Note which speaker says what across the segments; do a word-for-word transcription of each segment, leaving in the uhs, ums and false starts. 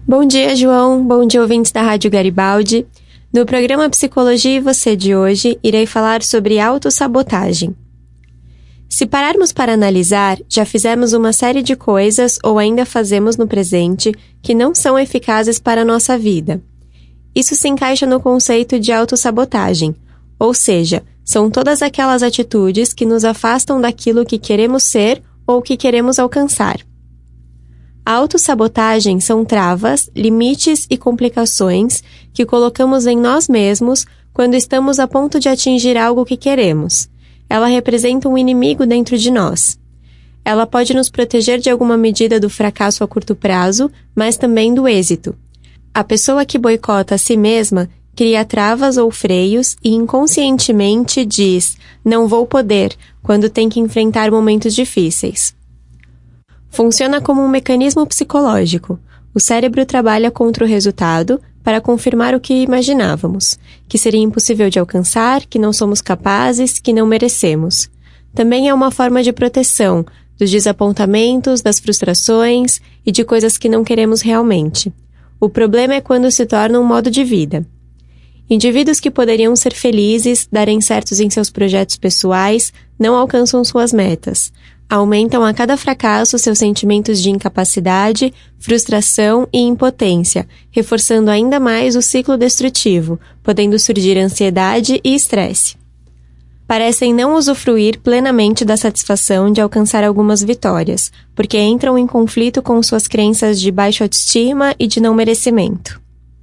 Speaker 1: Bom dia, João. Bom dia, ouvintes da Rádio Garibaldi. No programa Psicologia e Você de hoje, irei falar sobre autossabotagem. Se pararmos para analisar, já fizemos uma série de coisas ou ainda fazemos no presente que não são eficazes para a nossa vida. Isso se encaixa no conceito de autossabotagem, ou seja, são todas aquelas atitudes que nos afastam daquilo que queremos ser ou que queremos alcançar. A autossabotagem são travas, limites e complicações que colocamos em nós mesmos quando estamos a ponto de atingir algo que queremos. Ela representa um inimigo dentro de nós. Ela pode nos proteger de alguma medida do fracasso a curto prazo, mas também do êxito. A pessoa que boicota a si mesma cria travas ou freios e inconscientemente diz "não vou poder" quando tem que enfrentar momentos difíceis. Funciona como um mecanismo psicológico. O cérebro trabalha contra o resultado para confirmar o que imaginávamos, que seria impossível de alcançar, que não somos capazes, que não merecemos. Também é uma forma de proteção dos desapontamentos, das frustrações e de coisas que não queremos realmente. O problema é quando se torna um modo de vida. Indivíduos que poderiam ser felizes, darem certos em seus projetos pessoais, não alcançam suas metas. Aumentam a cada fracasso seus sentimentos de incapacidade, frustração e impotência, reforçando ainda mais o ciclo destrutivo, podendo surgir ansiedade e estresse. Parecem não usufruir plenamente da satisfação de alcançar algumas vitórias, porque entram em conflito com suas crenças de baixa autoestima e de não merecimento.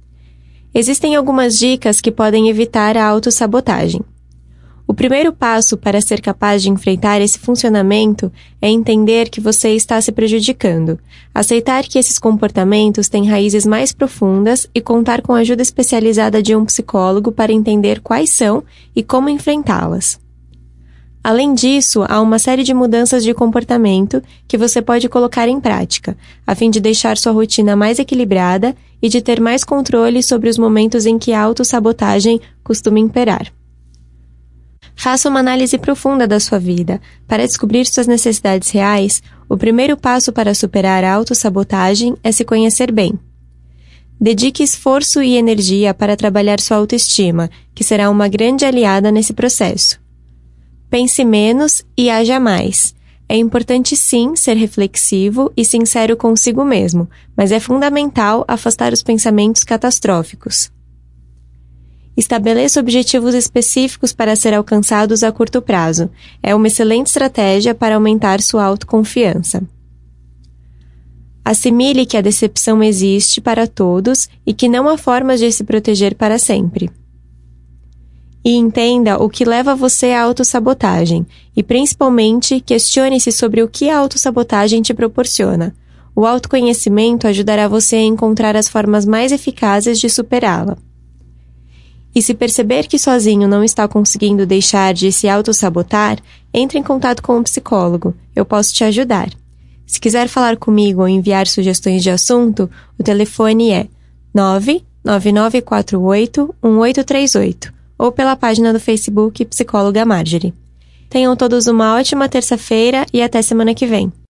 Speaker 1: Existem algumas dicas que podem evitar a autossabotagem. O primeiro passo para ser capaz de enfrentar esse funcionamento é entender que você está se prejudicando, aceitar que esses comportamentos têm raízes mais profundas e contar com a ajuda especializada de um psicólogo para entender quais são e como enfrentá-las. Além disso, há uma série de mudanças de comportamento que você pode colocar em prática, a fim de deixar sua rotina mais equilibrada e de ter mais controle sobre os momentos em que a autossabotagem costuma imperar. Faça uma análise profunda da sua vida. Para descobrir suas necessidades reais, o primeiro passo para superar a autossabotagem é se conhecer bem. Dedique esforço e energia para trabalhar sua autoestima, que será uma grande aliada nesse processo. Pense menos e haja mais. É importante sim ser reflexivo e sincero consigo mesmo, mas é fundamental afastar os pensamentos catastróficos. Estabeleça objetivos específicos para ser alcançados a curto prazo. É uma excelente estratégia para aumentar sua autoconfiança. Assimile que a decepção existe para todos e que não há formas de se proteger para sempre. E entenda o que leva você à autossabotagem e, principalmente, questione-se sobre o que a autossabotagem te proporciona. O autoconhecimento ajudará você a encontrar as formas mais eficazes de superá-la. E se perceber que sozinho não está conseguindo deixar de se autossabotar, entre em contato com um psicólogo. Eu posso te ajudar. Se quiser falar comigo ou enviar sugestões de assunto, o telefone é nove nove nove quatro oito um oito três oito ou pela página do Facebook Psicóloga Marjorie. Tenham todos uma ótima terça-feira e até semana que vem.